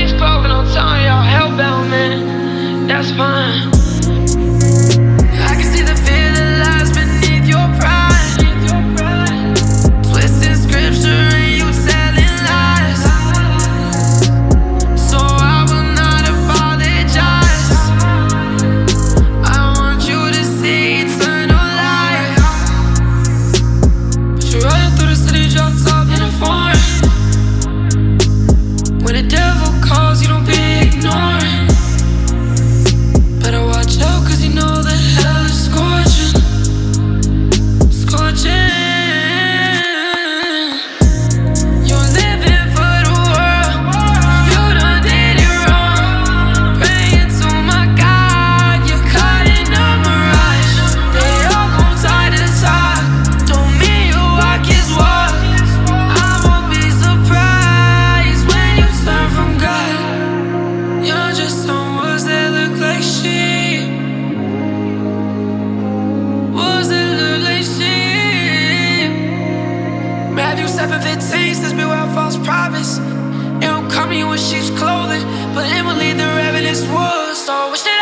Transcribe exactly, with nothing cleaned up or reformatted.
sheep's clothing, I'm telling y'all hellbound, man. That's fine. I can see the fear that lies beneath your pride. Twisting scripture and you telling lies. So I will not apologize. I want you to see eternal life. But you're running through the city, drop top in a foreign. When the devil calls, you don't be ignoring. Better watch out, cause you know that hell is scorching. Scorching. You're living for the world. You done did it wrong. Praying to my God, you're caught in a mirage. They all gon' tie to the top. Don't mean you walk his walk. I won't be surprised when you turn from God. You're just some words that look like sheep. Words that look like sheep. Matthew seven fifteen says beware of false prophets. It will come to you in sheep's clothing, but inwardly they're ravenous wolves. So what should